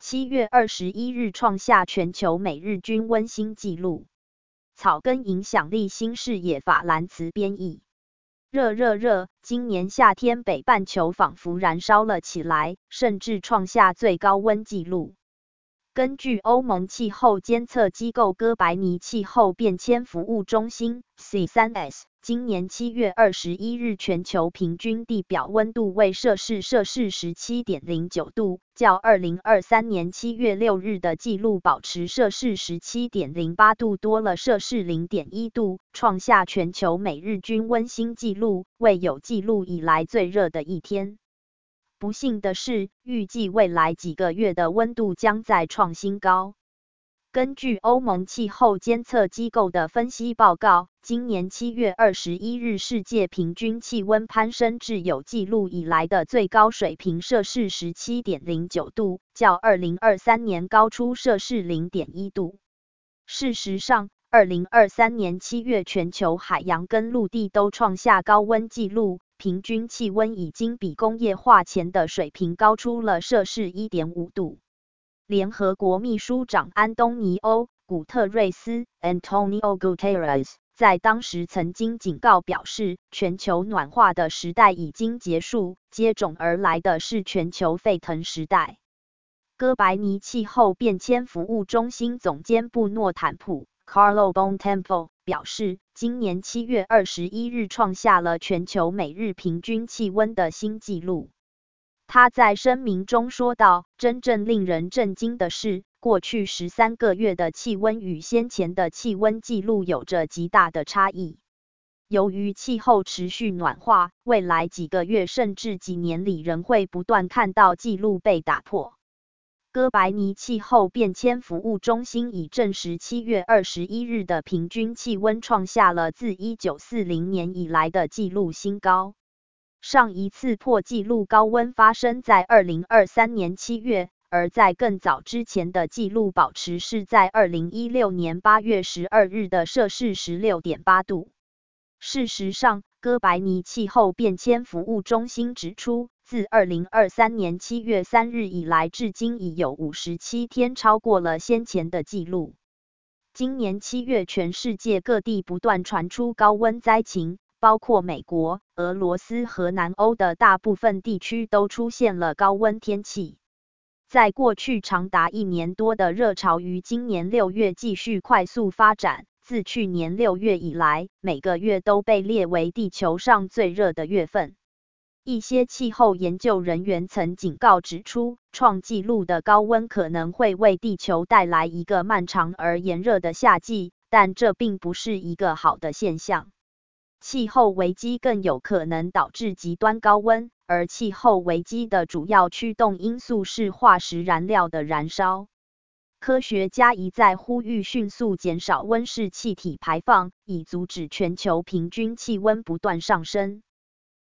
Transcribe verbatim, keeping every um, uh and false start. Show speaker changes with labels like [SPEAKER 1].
[SPEAKER 1] 七月二十一日创下全球每日均温新纪录。草根影响力新视野法兰茨编译。热热热！今年夏天北半球仿佛燃烧了起来，甚至创下最高温纪录。根据欧盟气候监测机构哥白尼气候变迁服务中心 C 三 S， 今年七月二十一日全球平均地表温度为摄氏摄氏 十七点零九 度，较二零二三年七月六日的纪录保持摄氏 十七点零八 度多了摄氏 零点一 度，创下全球每日均温新纪录，为有纪录以来最热的一天。不幸的是，预计未来几个月的温度将再创新高。根据欧盟气候监测机构的分析报告，今年七月二十一日世界平均气温攀升至有记录以来的最高水平摄氏 十七点零九 度，较二零二三年高出摄氏 零点一 度。事实上，二零二三年七月全球海洋跟陆地都创下高温纪录，平均气温已经比工业化前的水平高出了摄氏 一点五 度。联合国秘书长安东尼欧·古特瑞斯 （Antonio Guterres） 在当时曾经警告表示，全球暖化的时代已经结束，接踵而来的是全球沸腾时代。哥白尼气候变迁服务中心总监布诺坦普 （Carlo Bontempo） 表示，今年七月二十一日创下了全球每日平均气温的新纪录。他在声明中说道：“真正令人震惊的是，过去十三个月的气温与先前的气温纪录有着极大的差异。由于气候持续暖化，未来几个月甚至几年里仍会不断看到纪录被打破。”哥白尼气候变迁服务中心已证实，七月二十一日的平均气温创下了自一九四零年以来的纪录新高。上一次破纪录高温发生在二零二三年七月，而在更早之前的纪录保持是在二零一六年八月十二日的摄氏 十六点八 度。事实上，哥白尼气候变迁服务中心指出，自二零二三年七月三日以来至今已有五十七天超过了先前的纪录。今年七月全世界各地不断传出高温灾情，包括美国、俄罗斯和南欧的大部分地区都出现了高温天气。在过去长达一年多的热潮于今年六月继续快速发展，自去年六月以来，每个月都被列为地球上最热的月份。一些气候研究人员曾警告指出，创纪录的高温可能会为地球带来一个漫长而炎热的夏季，但这并不是一个好的现象。气候危机更有可能导致极端高温，而气候危机的主要驱动因素是化石燃料的燃烧。科学家一再呼吁迅速减少温室气体排放，以阻止全球平均气温不断上升。